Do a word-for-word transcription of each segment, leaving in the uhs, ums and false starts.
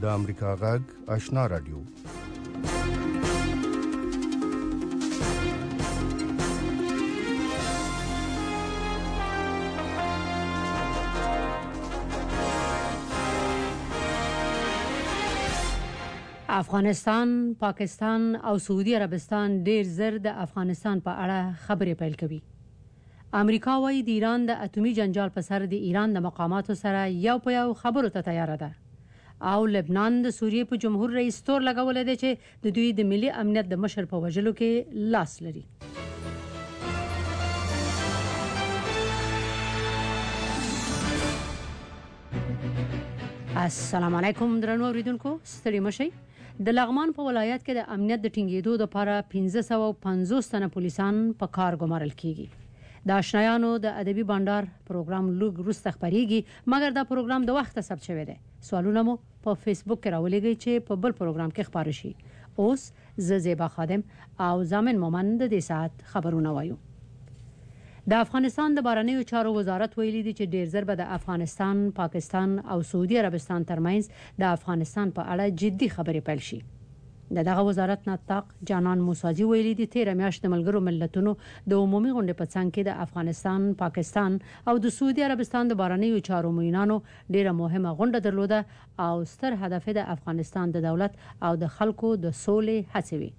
د امریکا غږ آشنا رادیو. افغانستان، پاکستان او سعودي عربستان ډیر زر د افغانستان په اړه خبرې پیل کوي. امریکا وايي د ایران د اټومي جنجال په سر د ایران د مقاماتو سره یو په یو خبرو ته تیار ده. او لبنان د سوریې په جمهور رئیس تور لګولې ده چې د دوی د ملي امنیت د مشر په وژلو کې لاس لري. السلام علیکم درنو اوریدونکو، ستړي مشئ. د لغمان په ولایت کې د امنیت د ټینګېدو لپاره پنځه سوه او پنځوس تنه پولیسان په کار ګمارل کیږي. د آشنایانو د ادبي بانډار پروګرام لوګ وروسته خبريږي، مګر دا پروګرام د وخت ثبت شوی دی. سوالونه مو په فیسبوک کې راولېږئ چې په بل پروګرام کې خبري شي. اوس زه زیبا خادم او زامن مومند د دې ساعت خبرونه وایو. د افغانستان د بهرنیو چارو وزارت ویلي دی چې ډیر ضربه د افغانستان، پاکستان او سعودي عربستان ترمنځ د افغانستان په اړه جدي خبرې پیل شي. د دغه وزارت نطاق جانان موساجي ویلي دی تیر میاشت د ملګرو ملتونو د عمومي غونډې په څنګ کې د افغانستان، پاکستان او د سعودي عربستان د بهرنیو چارو معینانو ډیره مهمه غونډه درلوده او ستر هدف د افغانستان د دولت او د خلکو د سولې هڅې وي.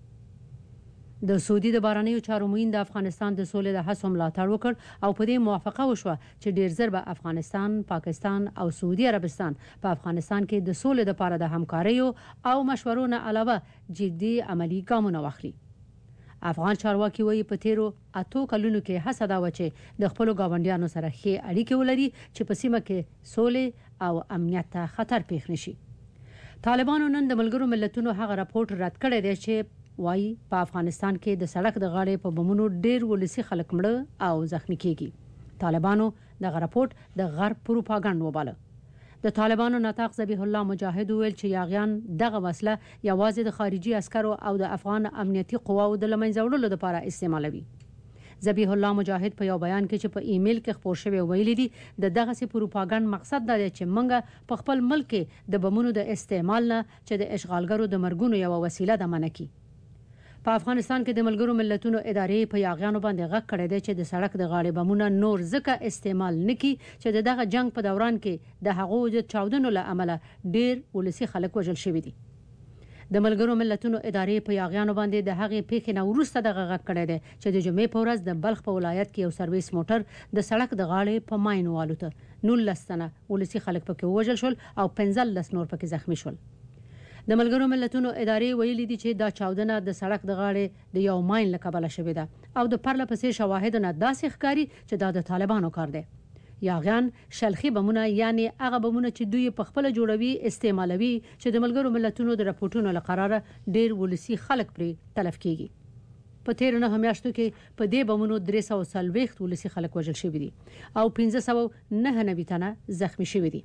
د سعودي د بهرنیو چارو معین د افغانستان د سولې د هڅو ملاتړ وکړ او په دې موافقه وشوه چې ډیر زر به افغانستان، پاکستان او سعودي عربستان په افغانستان کې د سولې لپاره د همکاریو او مشورو نه علاوه جدي عملی ګامونه واخلي. افغان چارواکي وایي په تیرو اتو کلونو کې هڅه دا و چې د خپل ګاونډیانو سره ښې اړیکې ولري چې په سیمه کې سولې او امنیت ته خطر پیښ نشي. طالبانو نن د ملګرو ملتونو هغه راپورټ رد کړی دی چې وای په افغانستان کې د سړک د غاړې په بمونو ډیر ولسی خلک مړه او زخمی کیږي. طالبانو دغه راپورټ د غرب پروپاګاندا وباله. د طالبانو نطاق ذبیح الله مجاهد ویل چې یاغیان دغه وسله یوازې د خارجي عسکرو او د افغان امنیتي قواو د لمنځه وړلو لپاره استعمالوي. ذبیح الله مجاهد په یو بیان کې چې په ایمیل کې خپور شوی ویلي دی د دغه سي پروپاګاندا مقصد دا دی چې منګه په خپل ملک کې د بمونو د استعمال نه چې د اشغالګرو د مرګونو یو وسیله ده منکي. په افغانستان کې د ملګرو ملتونو ادارې په یاغیانو باندې غږ کړی دی چې د سړک د غاړې بمونه نور ځکه استعمال نکي چې د دغه جنگ په دوران کې د هغو د چاودنو له امله ډیر ولسی خلک وژل شوي دي. د ملګرو ملتونو ادارې په یاغیانو باندې د هغې پیښې نه وروسته دغه غږ کړی دی چې د جمعې په ورځ د بلخ په ولایت کې یو سرویس موټر د سړک د غاړې په ماین والوته. نولس تنه ولسی خلک پکې وژل شول او پنځلس نور پکې زخمی شول. د ملګرو ملتونو ادارې ویلي دي چې دا چاودنه د سړک د غاړې د یو ماین له کبله شوې ده او د پرله پسې شواهدو نه داسې ښکاري چې دا د طالبانو کار دی. یاغیان شلخي بمونه یعنی هغه بمونه چې دوی په خپل جوړوي استعمالوي چې د ملګرو ملتونو د راپورټونو لپاره ډیر ولسی خلک پرې تلف کیږي. په تیر نه میاشتو کې په دې بمونو درې سوه څلوېښت ولسی خلک وژل شوي دي او پنځه سوه نهه نوي تنه زخمی شوي دي.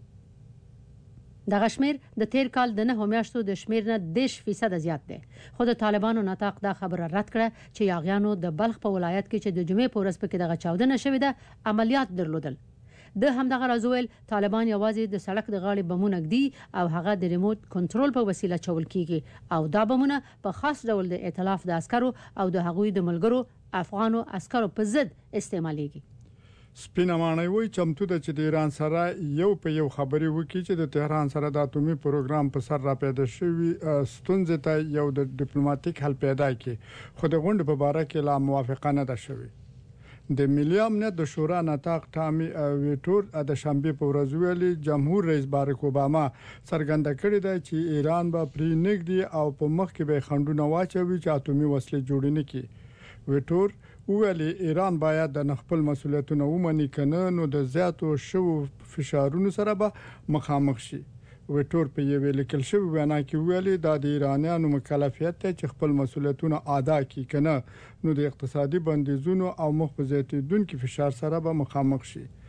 دغه شمیر د تیر کال د نه میاشتو د شمیر نه دیش فیصد زیات دی. خو د طالبانو نطاق دا خبره رد کړه چې یاغیانو د بلخ په ولایت کې چې د جمعې په ورځ پکې دغه چاودنه شوې ده عملیات درلودل. د همدغه راځول طالبان یوازې د سړک د غاړې بمونه ږدي او هغه د ریموټ کنټرول په وسیله چول کیږي او دا بمونه په خاص ډول د ائتلاف د عسکرو او د هغوی د ملګرو افغانو عسکرو په ضد استعمالېږي. سپینه ماڼۍ وایي چمتو ده چې د ایران سره یو په یو خبرې وکړي چې د تهران سره د اټومي پروګرام په سر را پیدا شوي ستونزې ته یو د ډیپلوماټیک حل پیدا کړي، خو د غونډې په باره کې لا موافقه نه ده شوې. د ملي امنیت د شورا نطاق ټامي ویټور د شنبې په ورځ ویلي جمهور رئیس باراک اوباما څرګنده کړې ده چې ایران به پرې نږدې او په مخ کې به خنډونه واچوي چې اټومي وسلې جوړې نه کړي. ویټور ویلي ایران باید د خپل مسولیتونه ومني کنه نو د زیاتو شو فشارونو سره به مخامخ شي. ویټور په یوه لیکل شوی وینا کې ویلي دا د ایرانیانو مکلفیت دی چې خپل مسولیتونه ادا کړي کنه نو د اقتصادي بندیزونو او مخ په زیاتیدونکو فشار سره به مخامخ شي.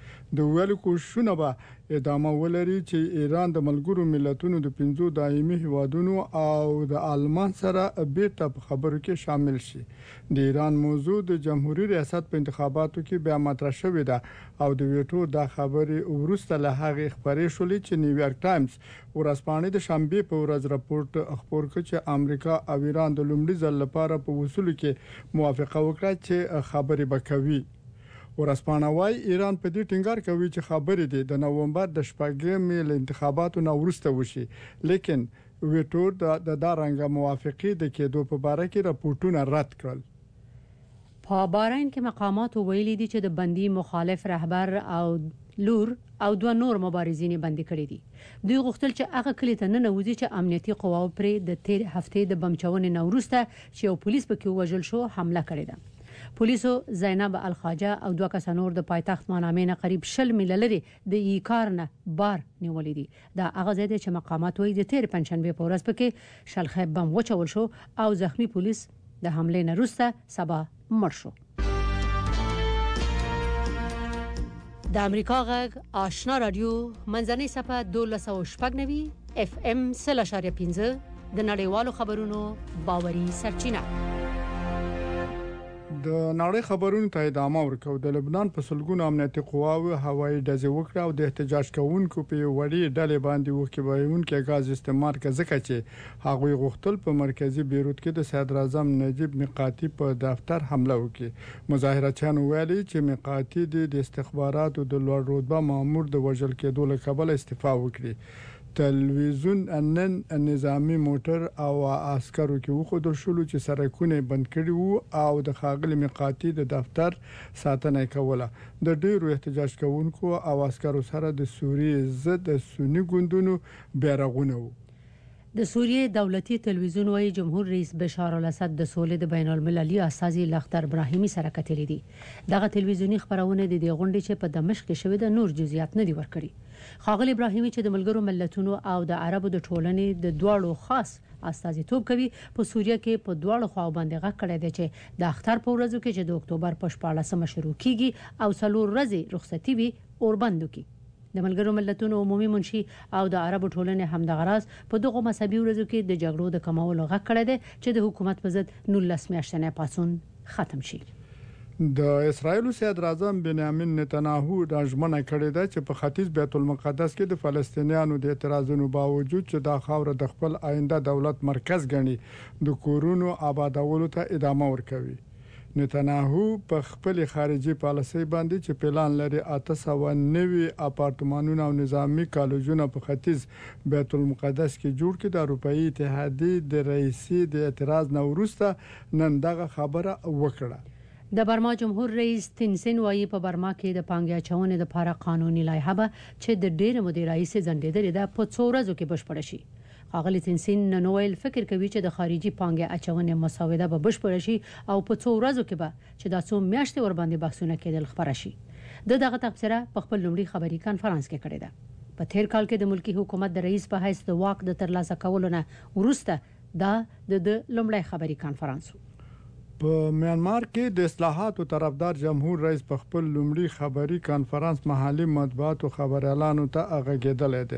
د ویلو کوششونه به ادامه ولري چې ایران د ملګرو ملتونو د پنځو دایمي هیوادونو او د آلمان سره بیرته په خبرو کې شامل شي. د ایران موضوع د جمهوریت ریاست په انتخاباتو کې بیا مطرح شوې ده او د ویټو د خبرې وروسته له هغه خبرې شولې چې نیویارک ټایمز ورځپاڼې د شنبه په ورځ راپورټ خبر کړ چې امریکا او ایران د لومړي ځل لپاره په وصول کې موافقه وکړه چې خبرې وکوي. ورځپاڼه وايي ایران په دې ټینګار کوي چې خبرې دي د نوومبر د شپږمې ل انتخاباتو نه وروسته وشي، لیکن ویټو د دارنګ موافقه د کېدو په اړه کې راپورټونه رد کړل. په بارین کې مقامات ویلي دي چې د بندي مخالف رهبر او لور او دوه نور مبارزین بندي کړي دي. دوی غوښتل چې هغه کلی ته نه نوځي چې امنیتي قواو پر د تیر هفته د بمچونې نه وروسته چې یو پولیس پکې وژل شو حمله کړې ده. پولیسو زینب الخواجه او دوه کس نور د پایتخت مانامې نه قریب شل میل لري د ایکار نه بار نیولې دي. دا هغه ځای دی چې مقامات وایي د تیر پنځشنبه په ورځ پکې شلخه بم وچول شو او زخمی پولیس د حمله نه وروسته سبا مړ شو. د امریکا غږ آشنا رادیو منځنۍ صفه دولس او شپږ نوي اف ام صفر اشاریه پنځه د نړیوالو خبرونو باوري سرچینه. د نړۍ خبرونو ته ادامه ورکوي. د لبنان په سلګونو امنیتي قواوو هوایي ډزې وکړه او د احتجاج کوونکو په وړي ډلې باندې وکړونکي غاز استعمال کړ ځکه چې هغوی غوښتل په مرکزی بیروت کې د صدر اعظم نجیب میقاتی په دفتر حمله وکړي. مظاهرچیان ویلي چې میقاتی د استخباراتو د لوړ رتبه مامور د وژل کېدو له کبله استعفا وکړي. تلویزیون نن نظامی موټر او عسکرو کې وخدل شول چې سرکونه بند کړي وو او د خاغلی میقاتی د دفتر ساتنه کوله. د ډیرو احتجاج کوونکو او عسکرو سره د سوریې ضد سنی ګوندونو بیرغونه وو. د سوریې دولتي تلویزیون وايي جمهور رئیس بشار الاسد د سولې د بین المللي اساسي لختر ابراهیمي سره کتلې دي. دغه تلویزیونی خبرونه د دې غونډې چې په دمشق کې شوې د نور جزئیات نه دي ورکړي. خاغلی ابراهیمي چې د ملګرو ملتونو او د عربو د ټولنې د دوړو خاص استازیتوب کوي په سوریه کې په دوړو خوا باندې غږ کړی دی چې د اختر په ورځو کې چې د اکتوبر په شپاړلسمه شروع کیږي او څلور ورځې رخصتي وي اوربند کی. د ملګرو ملتونو عمومي منشي او د عربو ټولنې همدغه راز په دغه مذهبي ورځو کې د جګړو د کمولو غږ کړی دی چې د حکومت په ضد نولس میاشتنی پاڅون ختم شي. د اسرایل صدر اعظم بنیامین نتنیاهو د ژمنه کړې ده چې په ختیځ بیت المقدس کې د فلسطینیانو د اعتراضونو باوجود چې دا خاور د خپل آینده دولت مرکز ګڼي د کورونو آبادولو ته ادامه ورکوي. نتنیاهو په خپل خارجي پالیسي باندې چې پلان لري اته سوه نوي اپارتمانونه او نظامی کالجونه په ختیځ بیت المقدس کې جوړ کړي. د اروپאי اتحادیه د رئیسي د اعتراض نه وروسته نن دغه خبره وکړه. د برما جمهور رئیس تنسین وايي په برما کې د پانګې اچونې لپاره قانوني لایحه به چې د ډېر مودې راځي ځنډېدلې ده په څو ورځو کې بشپړ شي. اغلی تنسین ننویل فکر کوي چې د خارجي پانګې اچونې مسوده به بشپړ شي او په څو ورځو کې به چې د څو میاشتې ور باندې بحثونه کېدل خبره شي. د دغه تبصره په خپل لومړي خبري کانفرنس کې کړې ده. په تیر کال کې د ملکی حکومت د رئیس په حیث د واک د ترلاسه کولو نه وروسته دا د لومړی خبري کانفرنس. په میانمار کې د اصلاحاتو طرفدار جمهور رئیس په خپل لومړي خبري کانفرنس محلي مطبوعاتو خبر اعلان ته اغږیدل دي.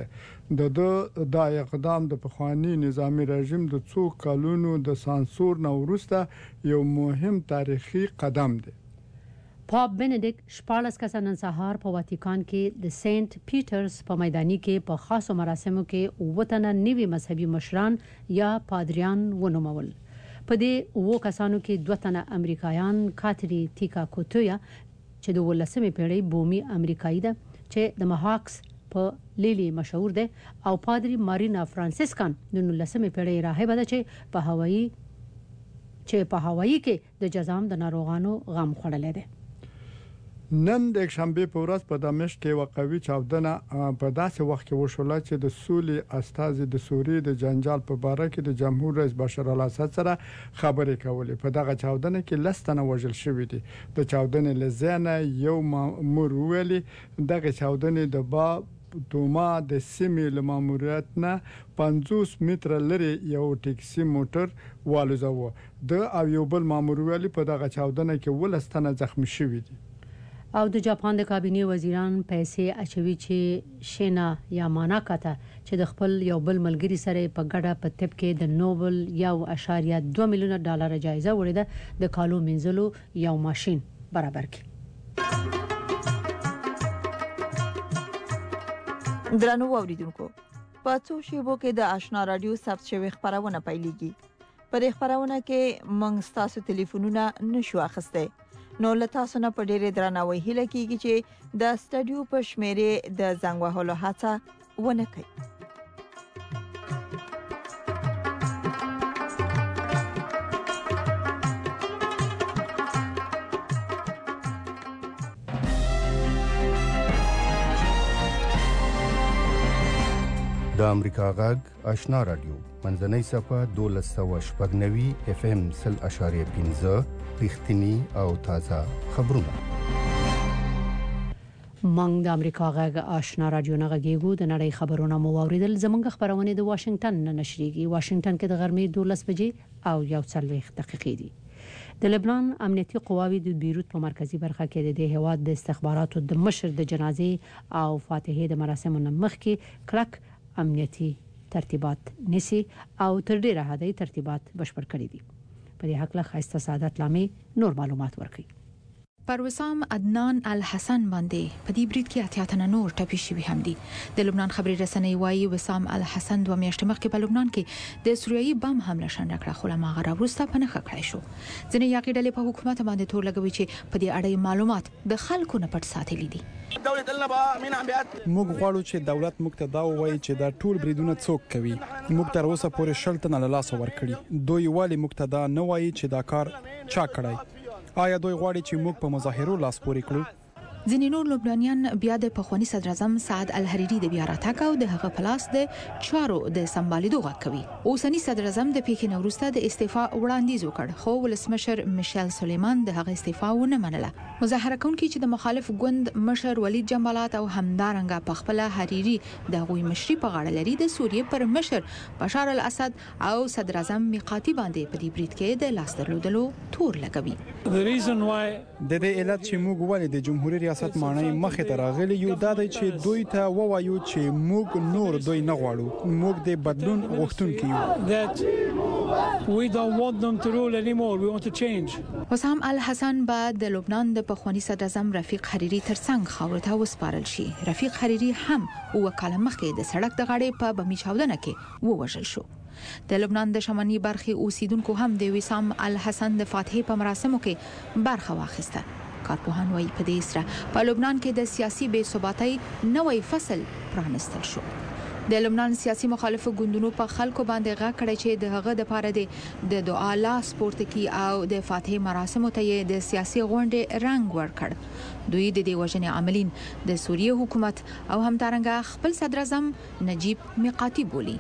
د د اقدام د پخوانی نظامی رژیم د څو کلونو د سانسور نه وروسته یو مهم تاریخي قدم دی. پاپ بندیکت شپاړس کسان نن سهار په واتیکان کې د سنت پیټرز په میداني کې په خاصو مراسمو کې وطن نوي مذهبي مشران یا پادریان ونومول. په دې وو کسانو کې دوه تنه امریکایان کاتری تیکا کوتویا چې د ولسمې پیړۍ بومي امریکایي ده چې د مهاکس په لیلی مشهور ده او پادری مارینا فرانسیسکان د نولسمې پیړۍ راهبه ده چې په هوایي چې په هوایي کې د جزام د ناروغانو غم خوړلې ده. نن د شنبه په ورځ په دمشق کې وقوي چاودنه په داسې وخت کې وشوله چې د سولې استازي د سوریې د جنجال په باره کې د جمهور رئیس بشار الاسد سره خبرې کولې. په دغه چاودنه کې لستنه وژل شوې دي. د چاودنې لزانه یو مامور ویلي دغه چاودنې د با دوما د سیمې له ماموریت نه پنځوس متره لري یو ټیکسي موټر والوزاوه. د او یو بل مامور ویلي په دغه چاودنه کې ولستنه زخمی شوې دي. او د جاپان د کابینې وزیران پیسې اچوي چې شینا یاماناکا ته چې د خپل یو بل ملګری سره په ګډه په طب کې د نوبل یو اشاریه دوه میلیونه ډالر جایزه وړي ده د کالو منځلو یو ماشين برابر کړي. درنو اوریدونکو په څو شیبو کې د آشنا رادیو ثبت شوی خبرونه پیلېږي. پر خبرونه کې موږ تاسو ټلیفونونه نشو اخیسته. نو له تاسو نه په ډېر درناوي هیله کیږي چې د سټډیو په شمیرې د زنګ وهلو هڅه ونه کړئ. د امریکا غږ آشنا رادیو منځنۍ صفه دولس سوه شپږ نوي اف ام سل اشاریه پنځه رښتینی او تازه خبرونه. مونږ د امریکا غږ آشنا رادیو نه غږیږو. د نړۍ خبرونه مو واوریدل. زمونږ خبرونه د واشنگټن نه نشریږي. واشنگټن کې د غرمې دولس بجې او یو څلوېښت دقیقې دي. د لبنان امنیتي قواوی د بیروت په مرکزی برخه کې د دې هواد د استخباراتو د مشر د جنازې او فاتحې د مراسمو مخکې کلک امنیتي ترتیبات نسی او تر ډیره حد ترتیبات بشپړ کړي دي. په دې حق له خاصه سعادت لامي نور معلومات ورکړي. پر وسام عدنان الحسن باندې په دې بریټ کې اتیا تنه نور ټپي شوي هم دي. د لبنان خبري رسنۍ وايي وسام الحسن دوه میاشتې مخکې په لبنان کې د سوریایي بم حمله شنډه کړه، خو لا ماغه وروسته په نخښه کړی شو. ځینې یاقي ډلې په حکومت باندې تور لګوي چې په دې اړه معلومات د خلکو نه پټ ساتلي دي. موږ غواړو چې دولت موږ ته دا ووایي چې دا ټول بریدونه څوک کوي. موږ تر اوسه پورې شل تنه له لاسه ورکړي. دوی والی موږ ته دا نه وایي چې دا کار چا کړی. آیا دوی غواړي چې موږ په مظاهرو لاس پورې کړو؟ ځینې نور لبنانیان بیا د پخوانی صدر اعظم سعد الحریری د بیا راتګ او د هغه پلاس د چارو د سمبالېدو غږ کوي. اوسنی صدر اعظم د پیښې وروسته د استعفا وړاندیز وکړ، خو ولسمشر میشل سلیمان د هغه استعفا ونه منله. مظاهره کوونکي چې د مخالف ګوند مشر ولید جمالات او همدارنګه په خپل حریری د غوي مشري په غاړه لري د سوریې پر مشر بشار الاسد او صدر اعظم میقاتی باندې په دې بریټ کې د لاس درلودلو تور لګوي. د دې علت چې موږ ولې د جمهوریت ریاست معنی مخه ته راغلي یو دا دی چې دوی ته ووایو چې موږ نور دوی نه غواړو. موږ د بدلون غوښتونکي یو. We don't want them to rule anymore. We want to change. وسام الحسن بعد د لبنان د پخوانی صدر اعظم رفیق حریری ترڅنګ خاور ته وسپارل شي. رفیق حریری هم او کال مخکې د سړک د غاړې په بمی چاودنه کې ووژل شو. د لبنان د شمالي برخې اوسیدونکو هم د وسام الحسن د فاتحې په مراسمو کې برخه واخیسته. کارپوهان وايي په دې سره په لبنان کې د سیاسي بې ثباتۍ نوې فصل پرانستل شو. د لبنان سیاسي مخالفو ګوندونو په خلکو باندې غږ کړی چې د هغه د پاره د دعا لاس پورته کی او د فاتحې مراسمو ته د سیاسي غونډې رنگ ورکړ. دوی د دې وژنې عاملین د سوریې حکومت او همدارنګه خپل صدر اعظم نجیب میقاتی بولی.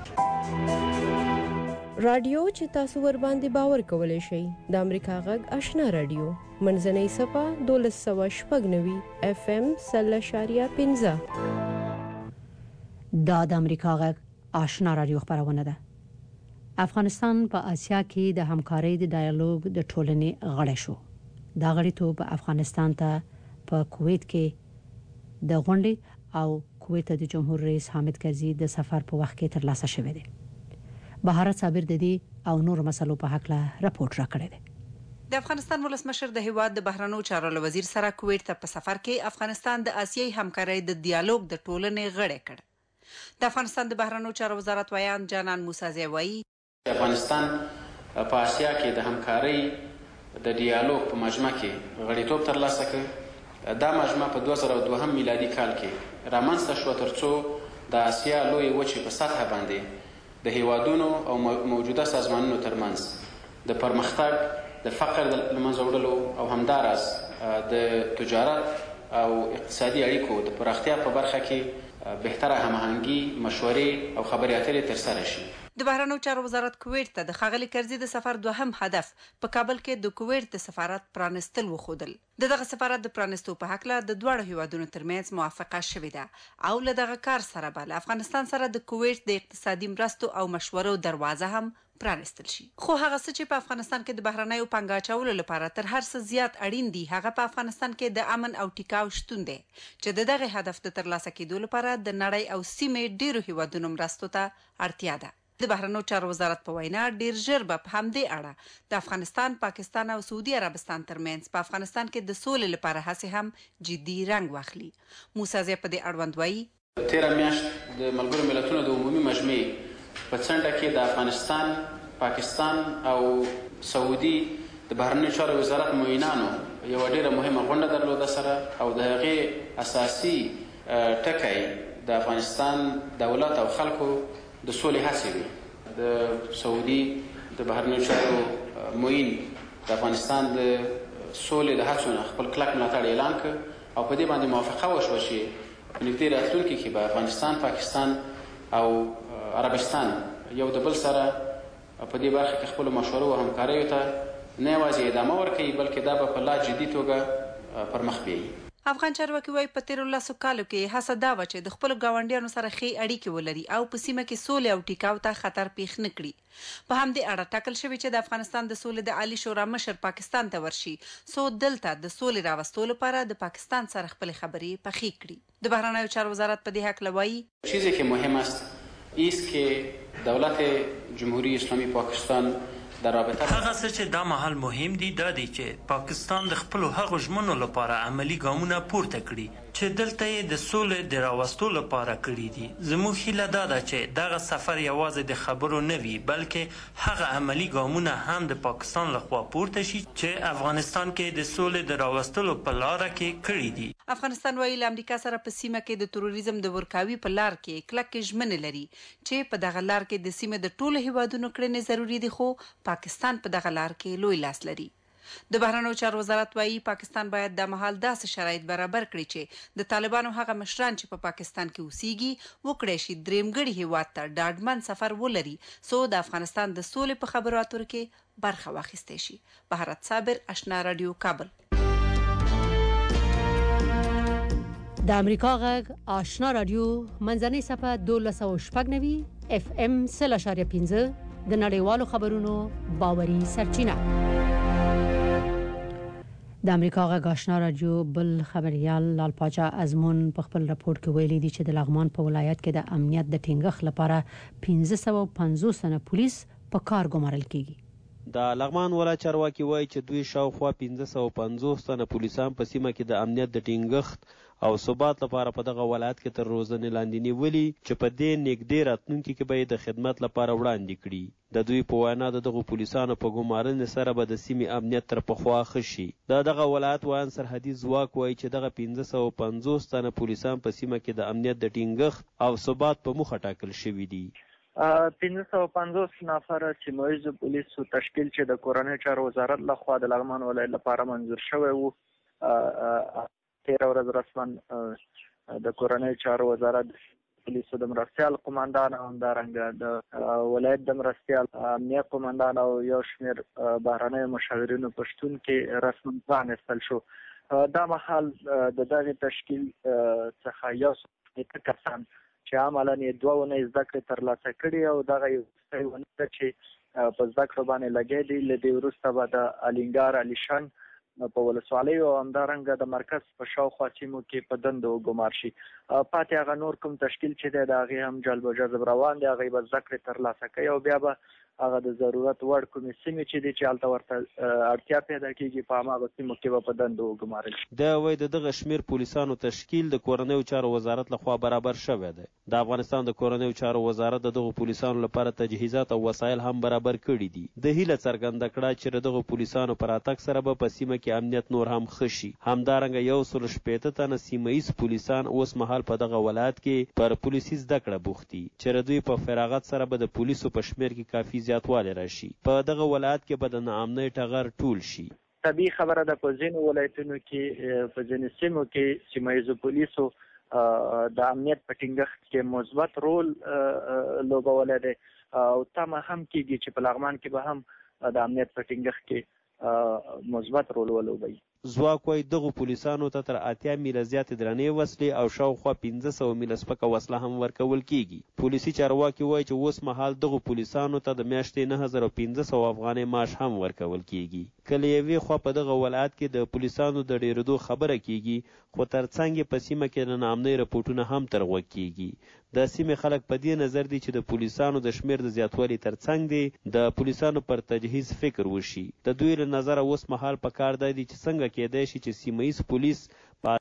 رادیو چې تاسو ور باندې باور کولای شئ د امریکا غږ آشنا رادیو منځنۍ صفه دولس سوه شپږ نوي اف ام سل اشاریه پنځه. دا د امریکا غږ آشنا رادیو خبرونه ده. افغانستان په آسیا کې د همکارۍ د ډایالوګ د ټولنې غړی شو. دا غړیتوب افغانستان ته په کویت کې د غونډې او کویت د جمهور رئیس حامد کرزي د سفر په وخت کې ترلاسه شوی دی. بهارت صابر د دې او نور مسلو په حق له راپورټ راکړی دی. د افغانستان ولسمشر د هیواد د بهرنیو چارو وزیر سره کویت ته په سفر کې افغانستان د آسیایي همکارۍ د ډیالوګ د ټولنې غړی کړ. د افغانستان د بهرنیو چارو وزارت ویان جانان موسازی وایي افغانستان په آسیا کې د همکارۍ د ډیالوګ په مجمع کې غړیتوب ترلاسه کړ. دا مجمع په دوه زره دوه میلادي کال کې رامنځته شو ترڅو د آسیا لوی وچې په سطح باندې د هیوادونو او موجوده سازمانونو ترمنځ د پرمختګ د فقر د لمنځه وړلو او همداراز د تجارت او اقتصادي اړیکو د پراختیا په برخه کې بهتره هماهنګي مشورې او خبرې اترې ترسره شي. د بهرنیو چارو وزارت کویت ته د ښاغلي کرزي د سفر دوهم هدف په کابل کې د کویت د سفارت پرانستل وښودل. د دغه سفارت د پرانستو په حق له د دواړو هیوادونو ترمنځ موافقه شوې ده او له دغه کار سره به له افغانستان سره د کویت د اقتصادي مرستو او مشورو دروازه هم پرانستل شي. خو هغه څه چې په افغانستان کې د بهرنیو پانګه اچولو لپاره تر هر څه زیات اړین دي هغه په افغانستان کې د امن او ټیکاو شتون دی چې د دغه هدف د ترلاسه کېدو لپاره د نړۍ او سیمې ډیرو هیوادونو مرستو ته اړتیا ده. د بهرنیو چارو وزارت په وینا ډیر ژر به په همدې اړه د افغانستان، پاکستان او سعودي عربستان ترمنځ په افغانستان کې د سولې لپاره هڅې هم جدي رنګ واخلي. موسی زی په دې اړوند وایي تیره میاشت د ملګرو ملتونو د عمومي مجمع په څنډه کې د افغانستان، پاکستان او سعودي د بهرنیو چارو وزارت معینانو یوه ډیره مهمه غونډه درلوده سره او د هغې اساسي ټکی د افغانستان دولت او خلکو د سولې هڅې وي. د سعودي د بهرنیو چارو معین د افغانستان د سولې د هڅو نه خپل کلک ملاتړ اعلان کړ او په دې باندې موافقه وشوه چې په نږدې راتلونکي کې به افغانستان، پاکستان او عربستان یو د بل سره په دې برخه کې خپلو مشورو او همکاریو ته نه یوازې ادامه ورکوي بلکې دا به په لا جدي توګه پر مخ بیایي. افغان چارواکي وايي په تیرو لسو کالو کې هڅه دا وه چې د خپلو ګاونډیانو سره ښې اړیکې ولري او په سیمه کې سولې او ټیکاو ته خطر پیښ نه کړي. په همدې اړه ټاکل شوي چې د افغانستان د سولې د عالي شورا مشر پاکستان ته ورشي څو دلته د سولې راوستو لپاره د پاکستان سره خپلې خبرې پخې کړي. د بهرنیو چارو وزارت په دې هکله وایي چیزی که مهم است ایست که دولت جمهوری اسلامی پاکستان هغه څه چې دا مهال مهم دي دا دی چې پاکستان د خپلو هغو ژمنو لپاره عملي ګامونه پورته کړي چې دلته یې د سولې د راوستو لپاره کړي دي. زموږ هیله دا ده چې دغه سفر یوازې د خبرو نه وي بلکې هغه عملي ګامونه هم د پاکستان لخوا پورته شي چې افغانستان کې د سولې د راوستلو په لاره کې کړي دي. افغانستان وایي له امریکا سره په سیمه کې د تروریزم د ورکاوي په لار کې کلکې ژمنې لري چې په دغه لار کې د سیمې د ټولو هیوادونو کړنې ضروري دي خو پاکستان په دغه لار کې لوی لاس لري. د بهرنیو چارو وزارت وایي پاکستان باید د مهال داسې شرایط برابر کړي چې د طالبانو هغه مشران چې په پاکستان کې اوسېږي وکړی شي درېمګړي هیواد ته ډاډمن سفر ولري څو د افغانستان د سولې په خبرو اترو کې برخه واخیستی شي. بهارت صابر، آشنا رادیو، کابل. د امریکا غږ آشنا رادیو منځنۍ صفحه دولس سوه شپږ نوي اف ام سل اشاریه پنځه د نړیوالو خبرونو باوري سرچینه. د امریکا غږ آشنا رادیو بل خبريال لال پاچا ازمون په خپل راپور کې ویلي دي چې د لغمان په ولایت کې د امنیت د ټینګښت لپاره پنځه سوه پنځوس تنه پولیس په کار ګمارل کیږي. د لغمان ولایت چارواکي وایي چې دوی شاوخوا پنځه سوه پنځوس تنه پولیسان په سیمه کې د امنیت د ټینګښت او ثبات لپاره په دغه ولایت کې تر روزنې لاندې نیولي چې په دې نږدې راتلونکي کې به یې د خدمت لپاره وړاندې کړي. د دوی په وینا د دغو پولیسانو په ګمارنې سره به د سیمې امنیت تر پخوا ښه شي. د دغه ولایت ویان سرحدي ځواک وایي چې دغه پنځه سوه پنځوس تنه پولیسان په سیمه کې د امنیت د ټینګښت او ثبات په موخه ټاکل شوي دي. پنځه سوه پنځوس نفره چې مؤیزو پولیسو تشکیل چې د کورنیو چارو وزارت لخوا د لغمان ولایت لپاره منظور شوی وو تیره ورځ رسما د کورنیو چارو وزارت پولیسو د مرستیال قماندان او همدارنګه د ولایت د مرستیال امنیه قماندان او یو شمېر بهرنیو مشاورینو په شتون کې رسما پرانستل شو. دا مهال د دغې تشکیل څخه یو څو کسان چې عملاً یې دوه اونۍ زده کړې ترلاسه کړي او دغه یو څه ونه ده چې په زده کړو باندې لګیا دي. له دې وروسته به د الینګار، علیشنګ په ولسوالیو او همدارنګه د مرکز په شاوخوا سیمو کې په دندو وګمار شي. پاتې هغه نور کوم تشکیل چې دی د هغې هم جلب و جذب روان دی. هغوی به زده کړې ترلاسه کوي او بیا به هغه د ضرورت وړ کومې سیمې چې دي چې هلته ورته اړتیا پیدا کېږي په هماغه سیمو کې به په دندو وګمارل شي. دا وایي د دغه شمېر پولیسانو تشکیل د کورنیو چارو وزارت لخوا برابر شوی دی. د افغانستان د کورنیو چارو وزارت د دغو پولیسانو لپاره تجهیزات او وسایل هم برابر کړي دي. د هیله څرګنده کړه چې د دغو پولیسانو په راتګ سره به په سیمه کې امنیت نور هم ښه شي. همدارنګه یو سل شپېته تنه سیمه ییز پولیسان اوس مهال په دغه ولایت کې پر پولیسي زده کړه بوخت دي چې دوی په فراغت سره به د پولیسو په شمېر کې کافي زیاتوالی راشي. په دغه ولایت کې به د ناامنۍ ټغر ټول شي. طبیعي خبره ده په ځینو ولایتونو کې په ځینو سیمو کې سیمه ییزو پولیسو د امنیت په ټینګښت کې مثبت رول لوبولی دی او تمه هم کېږي چې په لغمان کې به هم د امنیت په ټینګښت کې مثبت رول ولوبوي. ځواک وایي دغو پولیسانو ته تر اتیا میله زیاتې درنې وسلې او شاوخوا پنځه سوه میله سپکه وسله هم ورکول کیږي. پولیسي چارواکي وایي چې اوس مهال دغو پولیسانو ته د میاشتې نه هزار پنځه سوه افغانۍ معاش هم ورکول کیږي. که له یوې خوا په دغه ولایت کې د پولیسانو د ډېرېدو خبره کیږي، خو ترڅنګ یې په سیمه کې د ناامنۍ رپوټونه هم تر غوږ کیږي. د سیمې خلک په دې نظر دي چې د پولیسانو د شمیر د زیاتوالي ترڅنګ دی د پولیسانو پر تجهیز فکر وشي. د دوی له نظره اوس مهال په کار دی چې څنګه کېدای شي چې سیمه ییز پولیس